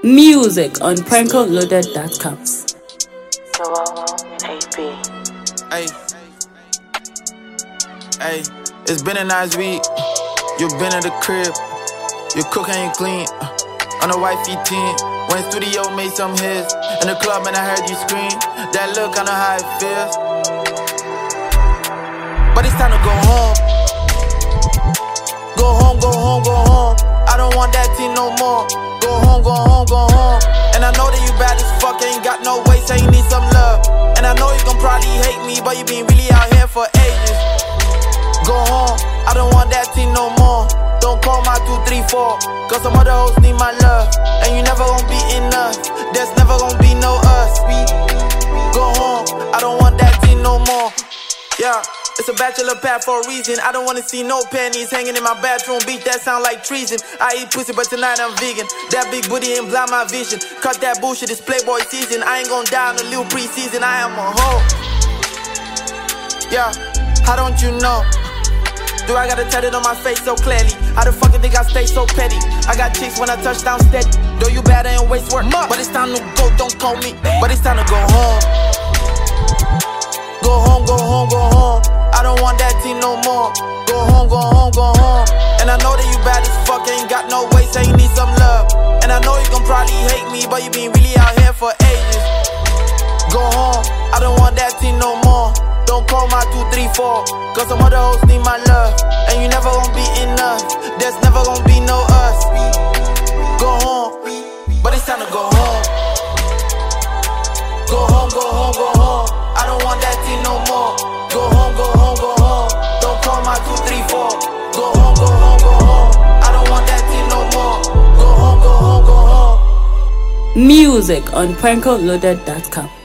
Music on prankoloaded.com. Hey, hey, it's been a nice week. You've been at the crib. You cook and you clean. On a wifey team. Went studio, made some hits. In the club, and I heard you scream. That look, I know how it feels. But it's time to go home. Go home, go home, go home. I don't want that team no more. Go home, go home, go home. And I know that you bad as fuck, ain't got no waist, so you need some love. And I know you gon' probably hate me, but you been really out here for ages. Go home, I don't want that team no more. Don't call my 234, cause some other hoes need my love. And you never gon' be enough, there's never gon' be no us. Go home, I don't want that team no more. Yeah. It's a bachelor pad for a reason. I don't wanna see no panties hanging in my bathroom. Beat that sound like treason. I eat pussy, but tonight I'm vegan. That big booty ain't blind my vision. Cut that bullshit, it's Playboy season. I ain't gon' die in a little preseason. I am a hoe. Yeah, how don't you know? Do I gotta tell it on my face so clearly? How the fuck you think I stay so petty? I got chicks when I touch down steady. Though you bad, I ain't waste work. But it's time to go, don't call me. But it's time to go home. Go home, go home, go home. I don't want that team no more. Go home, go home, go home. And I know that you bad as fuck, ain't got no waist, so you need some love. And I know you gon' probably hate me, but you been really out here for ages. Go home, I don't want that team no more. Don't call my 234, cause some other hoes need my love. And you never gon' be enough, there's never gon' be no us. Go home, but it's time to go home. Go home, go home, go home. I don't want that team no more. Go home, go home, go home. Don't call my 234. Go home, go home, go home. I don't want that team no more. Go home, go home, go home. Music on prankoloaded.com.